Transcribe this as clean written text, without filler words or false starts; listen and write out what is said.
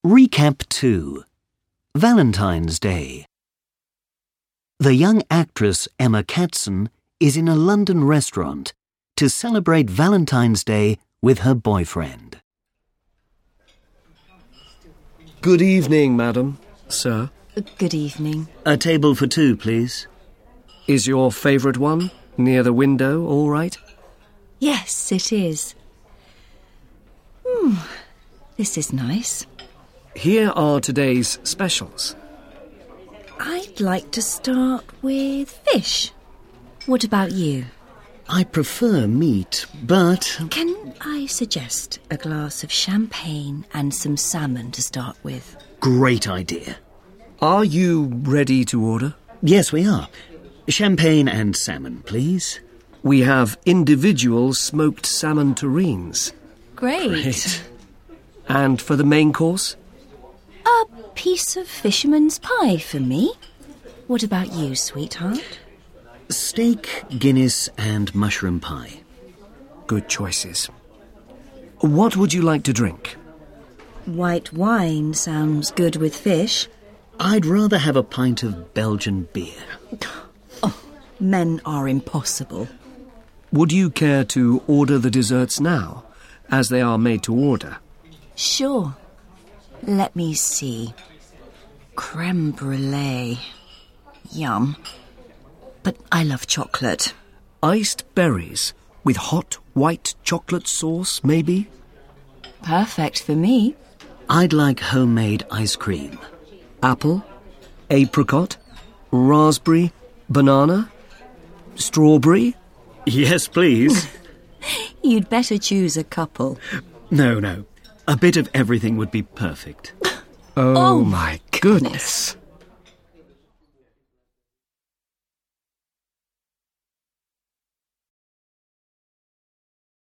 Recap 2. Valentine's Day. The young actress Emma Catson is in a London restaurant to celebrate Valentine's Day with her boyfriend. Good evening, madam, sir. Good evening. A table for two, please. Is your favourite one near the window all right? Yes, it is. This is nice. Here are today's specials. I'd like to start with fish. What about you? I prefer meat, but... Can I suggest a glass of champagne and some salmon to start with? Great idea. Are you ready to order? Yes, we are. Champagne and salmon, please. We have individual smoked salmon terrines. Great. And for the main course? A piece of fisherman's pie for me. What about you, sweetheart? Steak, Guinness and mushroom pie. Good choices. What would you like to drink? White wine sounds good with fish. I'd rather have a pint of Belgian beer. Oh, men are impossible. Would you care to order the desserts now, as they are made to order? Sure. Let me see. Creme brulee. Yum. But I love chocolate. Iced berries with hot white chocolate sauce, maybe? Perfect for me. I'd like homemade ice cream. Apple, apricot, raspberry, banana, strawberry? Yes, please. You'd better choose a couple. No. A bit of everything would be perfect. Oh, my goodness.